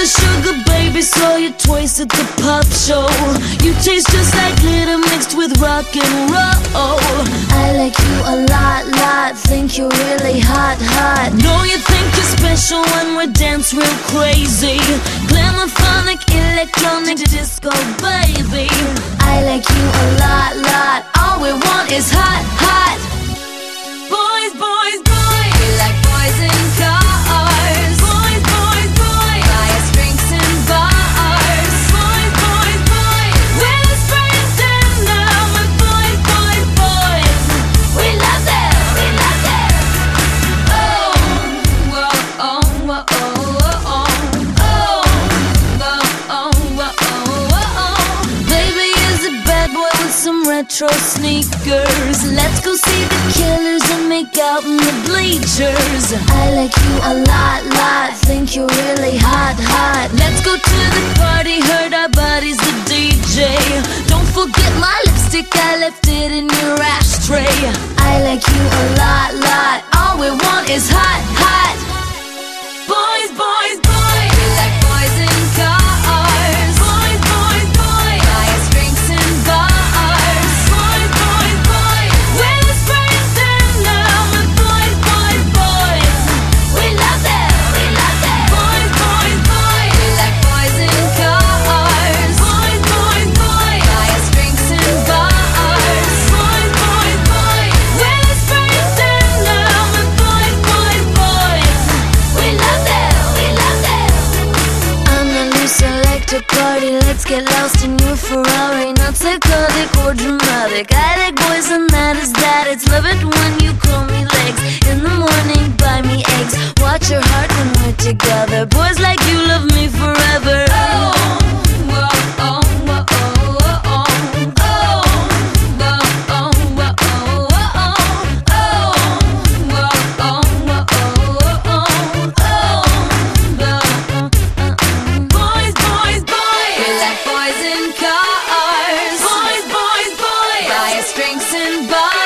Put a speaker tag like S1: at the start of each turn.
S1: sugar baby, saw you twice at the pop show. You taste just like glitter mixed with rock and roll.
S2: I like you a lot, think you're really hot.
S1: Know you think you're special when we dance real crazy. Glamophonic, electronic, disco baby.
S2: I like you a lot, all we want is hot.
S1: Boys, boys, boys, we like boys in cars. Boys, boys, boys, buy us drinks in bars. Boys, boys, boys, we're the spring down with boys, boys, boys.
S2: We love them, we love them.
S1: Oh, whoa, oh, whoa, oh, oh, oh, oh, whoa, oh, oh. Baby is a bad boy with some retro sneakers. Let's go see the Killers and make out in the bleachers.
S2: I like you a lot, think you're really hot.
S1: Let's go to the party, hurt our bodies, the DJ. Don't forget my lipstick, I left it in your ashtray.
S2: I like you a lot, all we want is hot.
S1: Boys, boys, boys, we like boys in cars. Boys, boys, boys, buy us drinks in bars. Boys, boys, boys, we're the spring down with boys, boys, boys.
S2: We love them, we love them.
S1: Boys, boys, boys, we like boys in cars. Boys, boys, boys, buy us drinks in bars. Boys, boys, boys, we're the spring down with boys, boys, boys.
S2: We love them, we love them.
S1: I'm the loose selector party. Let's get lost in your Ferrari. Not psychotic or dramatic. I like boys and that is that. It's love it when you call me legs. In the morning, buy me eggs. Watch your heart when we're together. Boys like you love me forever. Oh, whoa, oh, whoa, oh, oh, oh, oh, whoa, oh, whoa, oh, oh, oh, whoa, oh, whoa, oh, oh, oh, boys, boys, boys, we like boys in cars. Boys, boys, boys, buy us drinks in bars.